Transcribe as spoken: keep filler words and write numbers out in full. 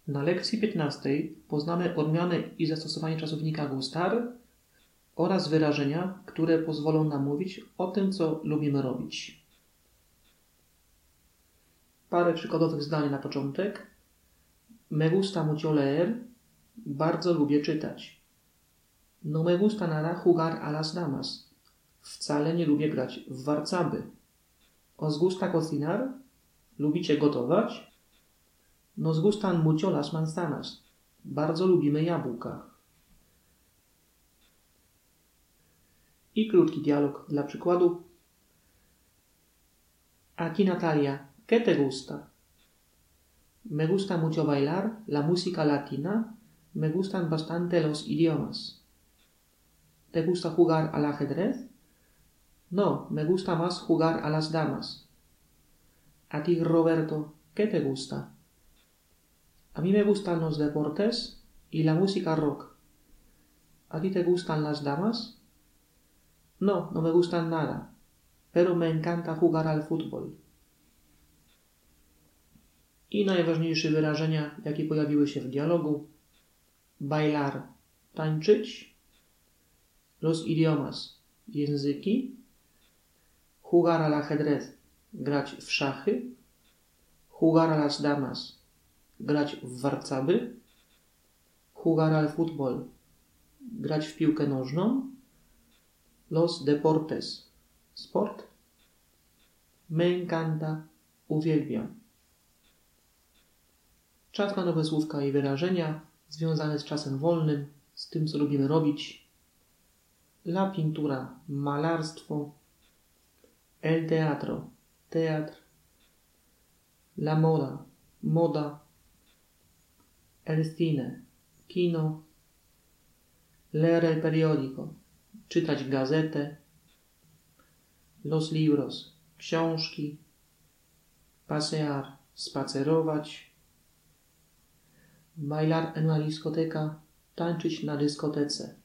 Na lekcji piętnastej poznamy odmiany i zastosowanie czasownika gustar oraz wyrażenia, które pozwolą nam mówić o tym, co lubimy robić. Parę przykładowych zdań na początek. Me gusta mucho leer. Bardzo lubię czytać. No me gusta nada jugar a las damas. Wcale nie lubię grać w warcaby. Os gusta cocinar? Lubicie gotować? Nos gustan mucho las manzanas. Bardzo lubimy jabłka. I krótki dialog dla przykładu. Aquí Natalia, ¿qué te gusta? Me gusta mucho bailar la música latina. Me gustan bastante los idiomas. ¿Te gusta jugar al ajedrez? No, me gusta más jugar a las damas. A ti, Roberto, ¿qué te gusta? A mí me gustan los deportes y la música rock. ¿A ti te gustan las damas? No, no me gustan nada, pero me encanta jugar al fútbol. I najważniejsze wyrażenia, jakie pojawiły się w dialogu. Bailar, tańczyć. Los idiomas, języki. Jugar al ajedrez, grać w szachy. Jugar a las damas, grać w warcaby. Jugar al fútbol, grać w piłkę nożną. Los deportes, sport. Me encanta, uwielbiam. Czas na nowe słówka i wyrażenia związane z czasem wolnym, z tym, co lubimy robić. La pintura, malarstwo. El teatro, teatr. La moda, moda. El cine, kino. Leer el periódico, czytać gazetę. Los libros, książki. Pasear, spacerować. Bailar en la discoteca, tańczyć na dyskotece.